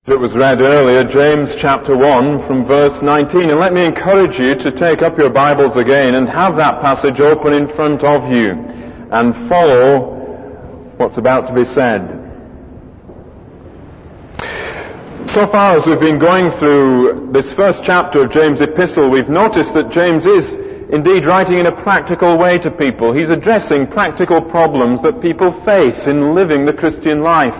It was read earlier, James chapter 1 from verse 19. And let me encourage you to take up your Bibles again and have that passage open in front of you and follow what's about to be said. So far as we've been going through this first chapter of James' epistle, we've noticed that James is indeed writing in a practical way to people. He's addressing practical problems that people face in living the Christian life.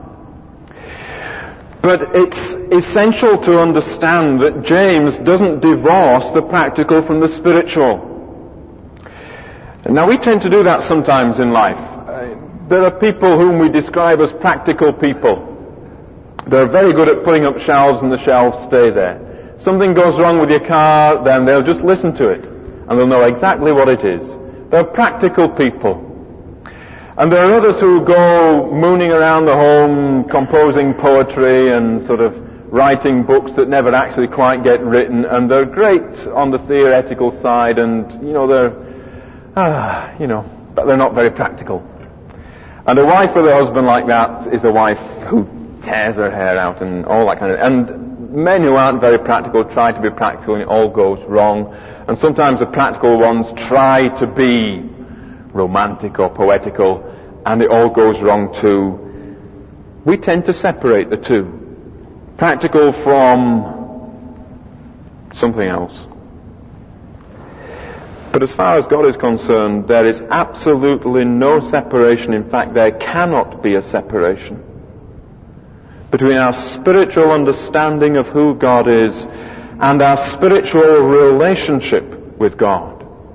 But it's essential to understand that James doesn't divorce the practical from the spiritual. Now, we tend to do that sometimes in life. There are people whom we describe as practical people. They're very good at putting up shelves and the shelves stay there. Something goes wrong with your car, then they'll just listen to it and they'll know exactly what it is. They're practical people. And there are others who go mooning around the home, composing poetry and sort of writing books that never actually quite get written, and they're great on the theoretical side, and, but they're not very practical. And a wife with a husband like that is a wife who tears her hair out and all that kind of... And men who aren't very practical try to be practical and it all goes wrong. And sometimes the practical ones try to be romantic or poetical, and it all goes wrong too. We tend to separate the two. Practical from something else. But as far as God is concerned, there is absolutely no separation. In fact, there cannot be a separation between our spiritual understanding of who God is and our spiritual relationship with God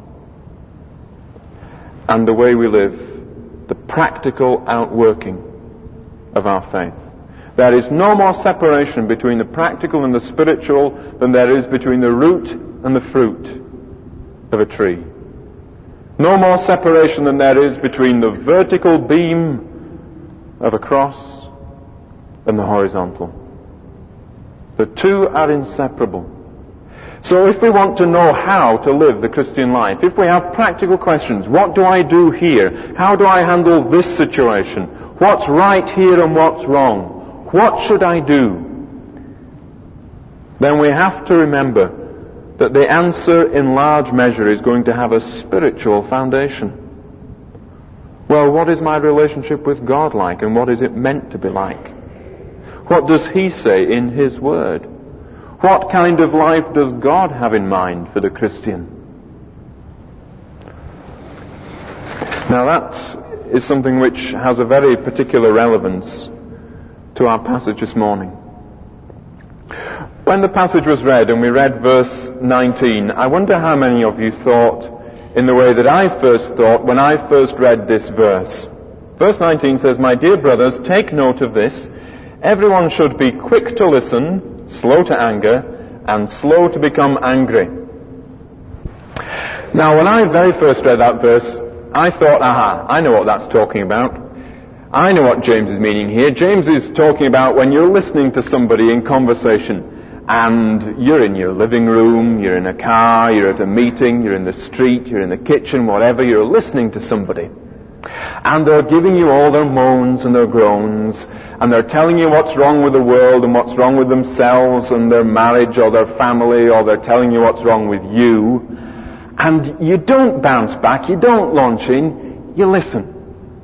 and the way we live, the practical outworking of our faith. There is no more separation between the practical and the spiritual than there is between the root and the fruit of a tree. No more separation than there is between the vertical beam of a cross and the horizontal. The two are inseparable. So if we want to know how to live the Christian life, if we have practical questions, what do I do here? How do I handle this situation? What's right here and what's wrong? What should I do? Then we have to remember that the answer in large measure is going to have a spiritual foundation. Well, what is my relationship with God like, and what is it meant to be like? What does He say in His Word? What kind of life does God have in mind for the Christian? Now that is something which has a very particular relevance to our passage this morning. When the passage was read, and we read verse 19, I wonder how many of you thought in the way that I first thought when I first read this verse. Verse 19 says, "My dear brothers, take note of this. Everyone should be quick to listen, slow to anger, and slow to become angry." Now, when I very first read that verse, I thought, I know what that's talking about. I know what James is meaning here. James is talking about when you're listening to somebody in conversation, and you're in your living room, you're in a car, you're at a meeting, you're in the street, you're in the kitchen, whatever, you're listening to somebody. And they're giving you all their moans and their groans, and they're telling you what's wrong with the world and what's wrong with themselves and their marriage or their family, or they're telling you what's wrong with you. And you don't bounce back, you don't launch in, you listen.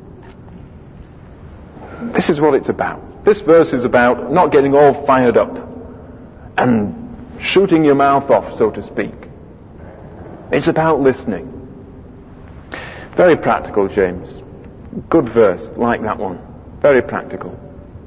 This is what it's about. This verse is about not getting all fired up and shooting your mouth off, so to speak. It's about listening. Very practical, James. Good verse, like that one. Very practical.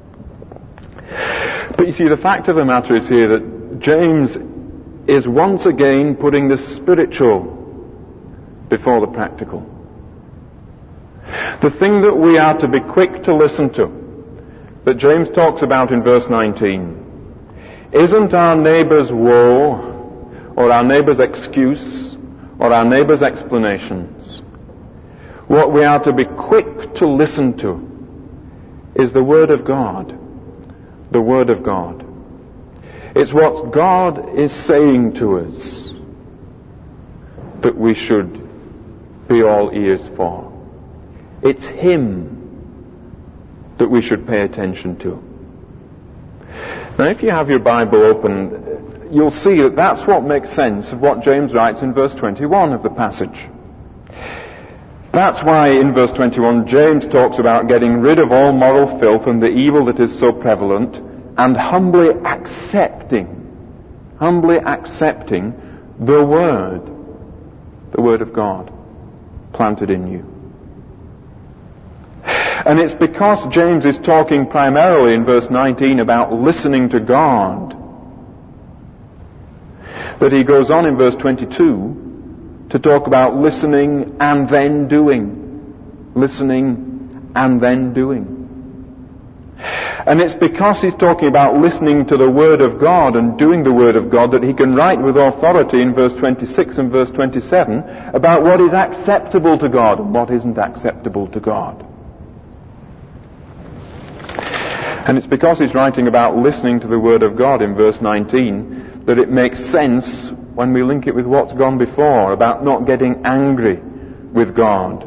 But you see, the fact of the matter is here that James is once again putting the spiritual before the practical. The thing that we are to be quick to listen to, that James talks about in verse 19, isn't our neighbour's woe, or our neighbour's excuse, or our neighbour's explanations. What we are to be quick to listen to is the Word of God. The Word of God. It's what God is saying to us that we should be all ears for. It's Him that we should pay attention to. Now, if you have your Bible open, you'll see that that's what makes sense of what James writes in verse 21 of the passage. That's why in verse 21 James talks about getting rid of all moral filth and the evil that is so prevalent, and humbly accepting the Word of God planted in you. And it's because James is talking primarily in verse 19 about listening to God that he goes on in verse 22 to talk about listening and then doing. Listening and then doing. And it's because he's talking about listening to the Word of God and doing the Word of God that he can write with authority in verse 26 and verse 27 about what is acceptable to God and what isn't acceptable to God. And it's because he's writing about listening to the Word of God in verse 19 that it makes sense when we link it with what's gone before about not getting angry with God,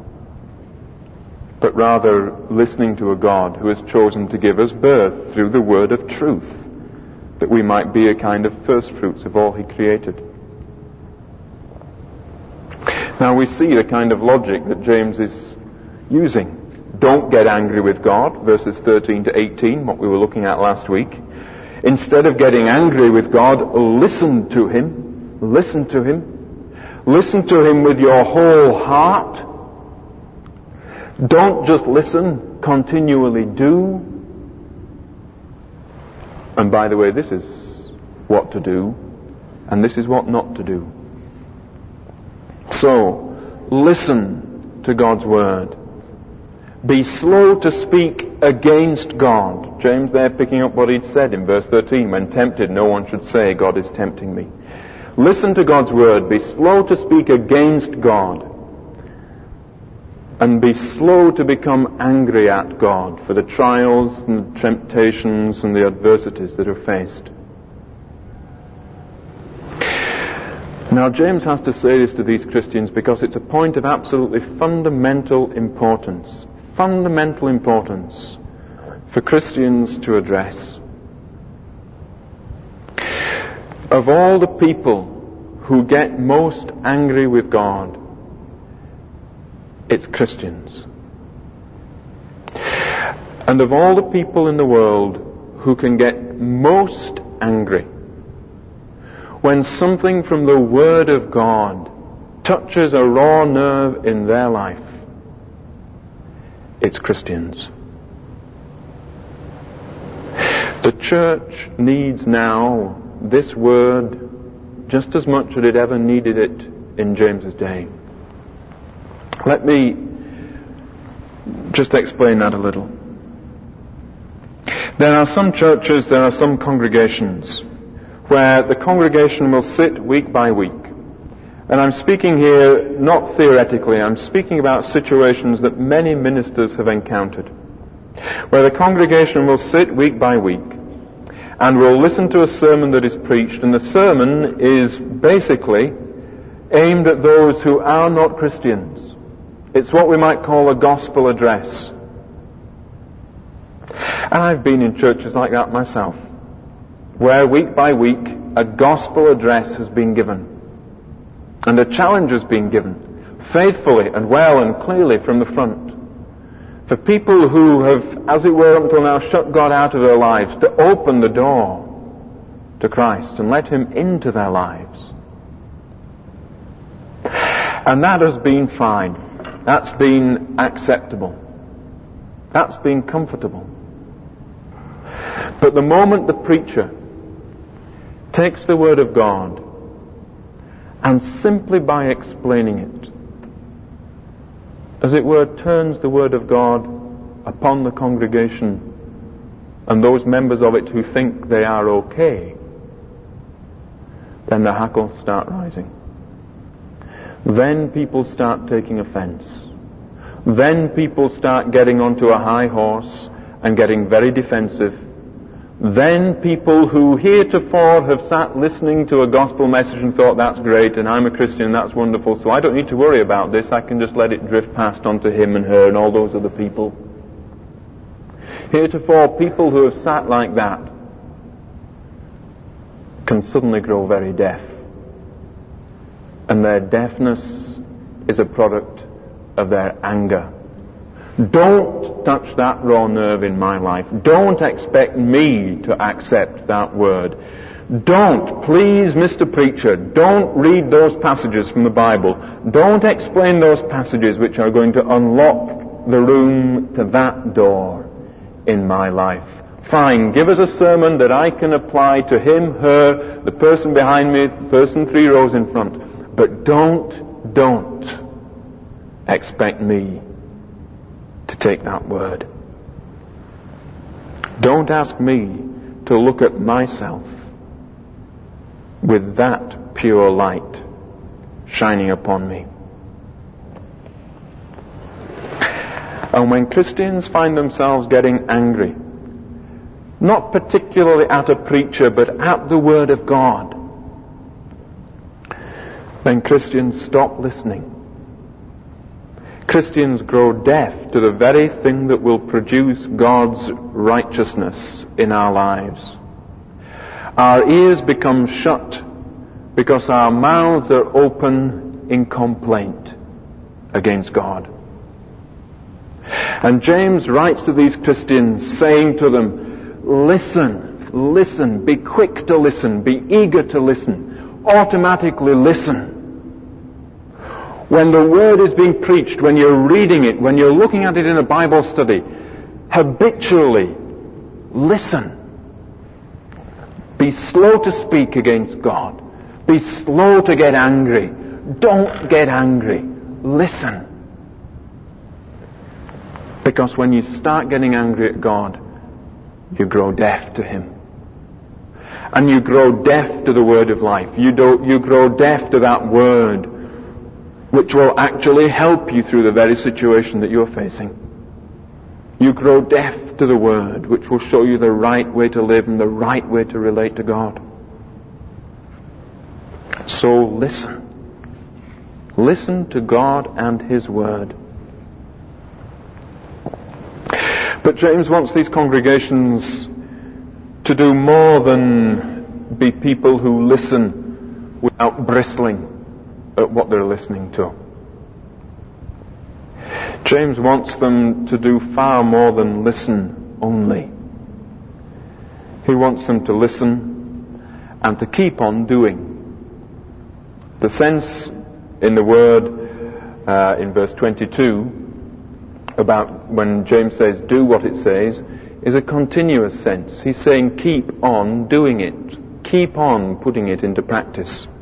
but rather listening to a God who has chosen to give us birth through the word of truth, that we might be a kind of first fruits of all he created. Now we see the kind of logic that James is using. Don't get angry with God, verses 13 to 18, what we were looking at last week. Instead of getting angry with God, listen to him. Listen to him. Listen to him with your whole heart. Don't just listen, continually do. And by the way, this is what to do, and this is what not to do. So, listen to God's word. Be slow to speak against God. James there picking up what he'd said in verse 13, when tempted, no one should say, God is tempting me. Listen to God's word. Be slow to speak against God. And be slow to become angry at God for the trials and the temptations and the adversities that are faced. Now James has to say this to these Christians because it's a point of absolutely fundamental importance for Christians to address. Of all the people who get most angry with God, it's Christians. And of all the people in the world who can get most angry when something from the Word of God touches a raw nerve in their life, it's Christians. The church needs now this word just as much as it ever needed it in James's day. Let me just explain that a little. There are some churches, there are some congregations where the congregation will sit week by week. And I'm speaking here not theoretically, I'm speaking about situations that many ministers have encountered, where the congregation will sit week by week and will listen to a sermon that is preached, and the sermon is basically aimed at those who are not Christians. It's what we might call a gospel address. And I've been in churches like that myself, where week by week a gospel address has been given. And a challenge has been given, faithfully and well and clearly from the front, for people who have, as it were up until now, shut God out of their lives, to open the door to Christ and let him into their lives. And that has been fine. That's been acceptable. That's been comfortable. But the moment the preacher takes the Word of God and simply by explaining it, as it were, turns the Word of God upon the congregation and those members of it who think they are okay, then the hackles start rising. Then people start taking offense. Then people start getting onto a high horse and getting very defensive. Then people who heretofore have sat listening to a gospel message and thought, that's great, and I'm a Christian, that's wonderful, so I don't need to worry about this, I can just let it drift past onto him and her and all those other people. Heretofore, people who have sat like that can suddenly grow very deaf. And their deafness is a product of their anger. Don't touch that raw nerve in my life. Don't expect me to accept that word. Don't, please, Mr. Preacher, don't read those passages from the Bible. Don't explain those passages which are going to unlock the room to that door in my life. Fine, give us a sermon that I can apply to him, her, the person behind me, the person 3 rows in front. But don't expect me to take that word. Don't ask me to look at myself with that pure light shining upon me. And when Christians find themselves getting angry, not particularly at a preacher, but at the Word of God, then Christians stop listening. Christians grow deaf to the very thing that will produce God's righteousness in our lives. Our ears become shut because our mouths are open in complaint against God. And James writes to these Christians saying to them, listen, be quick to listen, be eager to listen, automatically listen. When the word is being preached, when you're reading it, when you're looking at it in a Bible study, habitually listen. Be slow to speak against God. Be slow to get angry. Don't get angry. Listen. Because when you start getting angry at God, you grow deaf to Him. And you grow deaf to the word of life. You grow deaf to that word which will actually help you through the very situation that you're facing. You grow deaf to the word which will show you the right way to live and the right way to relate to God. So listen. Listen to God and His word. But James wants these congregations to do more than be people who listen without bristling at what they're listening to. James wants them to do far more than listen only. He wants them to listen and to keep on doing. The sense in the word in verse 22 about when James says do what it says is a continuous sense. He's saying keep on doing it. Keep on putting it into practice.